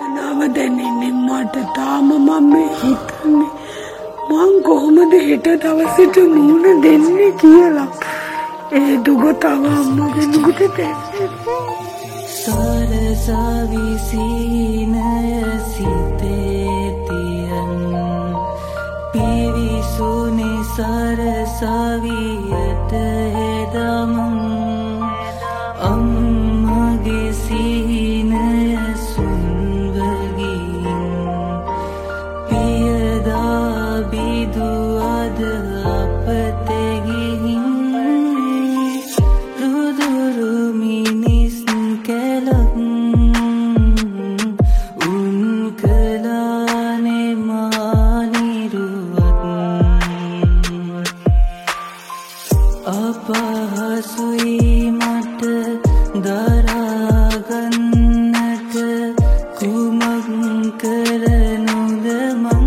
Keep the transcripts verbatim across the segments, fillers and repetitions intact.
වේදනාව දැනෙන්නේ මට තාම මම හිතන්නේ මං කොහොමද හෙට දවසට මුණ දෙන්නේ කියලා ඒ දුක තව අම්මගේ නුගට දැනෙන්නේ සරසවි සීනය සිතේ තියන් පිවිසුනේ සරසවියට එදමන් අම්මගේ සීනය සුන්වගින් පියදා බිදුවද අපතෙගින් රුදුරු මිනිස් කෙලක් උන් කලානේ මානිරුවත් අපහසුයි මට දරාගන්නට කුමක් කරනුද මං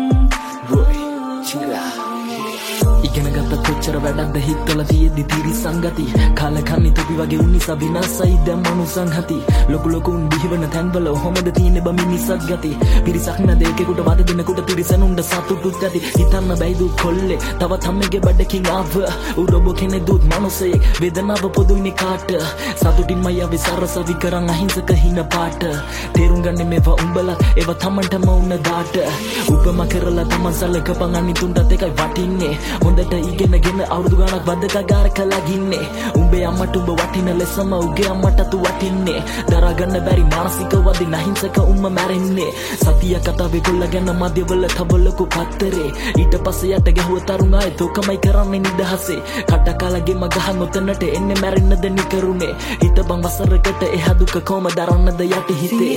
ඉගෙන ගත්ත කොච්චර වැඩක්ද හිත්වල තියෙද්දි තිරිසංගති කාලකන්ණි තොපි වගේ උන් නිසා විනාසයි දැන් මනුසංහති ලොකු ලොකු උන් බිහිවන තැන්වල ඔහොමද තියෙන්නේ බ මිනිස්සක් ගති පිරිසක් නැද එකෙකුට වද දෙනකොට තිරිසනුන්ට සතුටුත් ඇති හිතන්න බැයි දුක් කොල්ලේ තවත් හැමගේ බඩකින් ආව උරොබ කෙනෙක් දුත් මනුසෙක් වේදනාව පොදුයිනේ කාට සතුටින්ම යවි සරසවි කරන් අහිංසක හින පාට තේරුම් ගන්නේ මේවා උඹලා ඒවා තමන්ටම උන්න දාට උපම කරලා තමන් සලකපන් අනිතුන්ටත් එකයි වටින්නේ හොඳට ඉගෙනගෙන අවුරුදු ගානක් වදක ගාර කළගින්නේ උඹේ අම්මට උඹ වටින ලෙසම උගේ අම්මටත් වටින්නේ දරාගන්න බැරි මානසික වදින අහිංසක උම්ම මැරෙන්නේ සතිය කතාවේ කොල්ලගෙන මැදවල තවලකු පත්තරේ ඊට පස්සේ යට ගැහුව තරුණ අය තෝකමයි කරන්නේ නිදහසේ කටකාලගේ මගහන් ඔතනට එන්නේ මැරෙන්නද නිකරුනේ හිත බං වසරකට එහා දුක කොම දරන්නද යටි හිතේ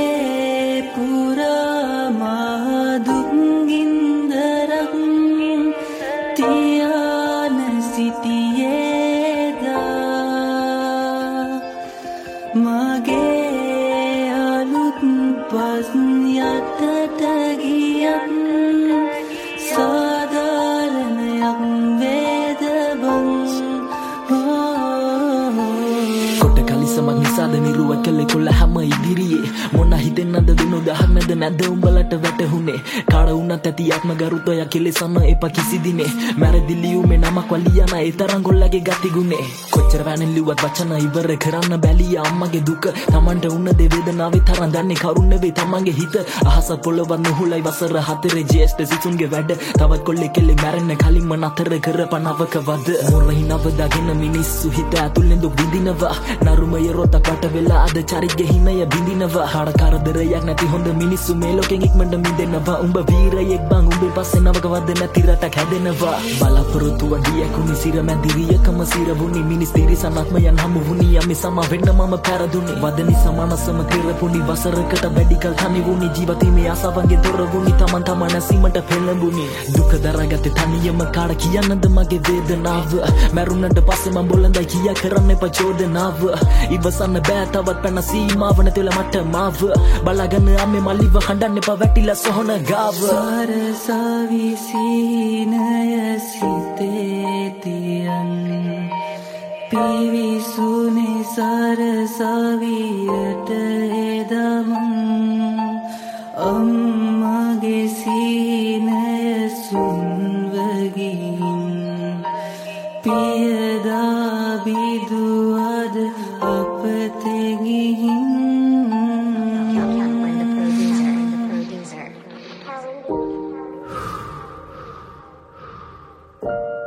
පුරා මහ දුක්ගින්දරක් තියාන සිටියේදා මගේ අලුත් පස් යටට ගියත් සාධාරණයක් වේද බං සමක් නිසාද නිරුවත් කළේ කොල්ල හැම ඉදිරියේ මොන හිතෙන්නද දුනු දහක් නැද නැද උඹලට වැටහුනේ කාඩ වුණත් ඇති ආත්ම ගරුත්වය කෙලෙසන්න එපා කිසි දිනේ මැරදිලියුමේ නමක් වලියන ඒ තරම් ගොල්ලගේ ගතිගුනේ කොච්චර වැනෙන් ලිව්වත් වචන ඉවර කරන්න බැලිය අම්මගේ දුක තමන්ට උන්න දේ වේදනාවේ තරම් දන්නේ කරුණ නෙවෙයි තමන්ගේ හිත අහස පොළව නුහුලයි වසර හතරේ ජේෂ්ඨ සිසුන්ගේ වැඩ තවත් කොල්ලේ කෙල්ලේ මැරෙන්න කලින්ම නතර කරපනවක වද මොරිනව දාගෙන මිනිස්සු හිත ඇතුලෙන් දුක් විඳිනවා නරුම යරොතක් වට වෙලා අද චරිගේ හිමය බිඳිනවා හාඩ කරදරයක් නැති හොඳ මිනිස්සු මේ ලෝකෙන් ඉක්මනට මිදෙනවා උඹ වීරයෙක් බං උඹේ පස්සේ නවක වද නැති රටක් හැදෙනවා බලාපොරොත්තු වඩිය කුනි සිර මැදිරියකම සිර වුනි මිනිස් තිරිසනක්ම යන් හමු වුනි යමි සම වෙන්න මම පැරදුනේ වදනි සමනසම කෙරපුනි වසරකට වැඩි කල් තනි වුනි ජීවිතේ ආසාවන්ගේ දොර වුනි තමන් තමන් සීමට පෙළඹුනි දුක දරාගත්තේ තනියම කාඩ කියන්නද මගේ වේදනාව මැරුණට පස්සේ මම බොලඳයි කියා කරන්න එපා චෝදනාව ඉවසන්න බෑ තවත් පැන සීමාව නැතිල මට මාව බලාගන්න අම්මේ මල්ලිව හඬන්න එපා වැටිලා සොහන ගාව සරසවි සීනය සිතේ තියන් පිවිසුනේ සරසවියට එදමන් අම්මගේ සීනය සුන්වගින් පියදා බිදුවද අපතෙගින් Producer.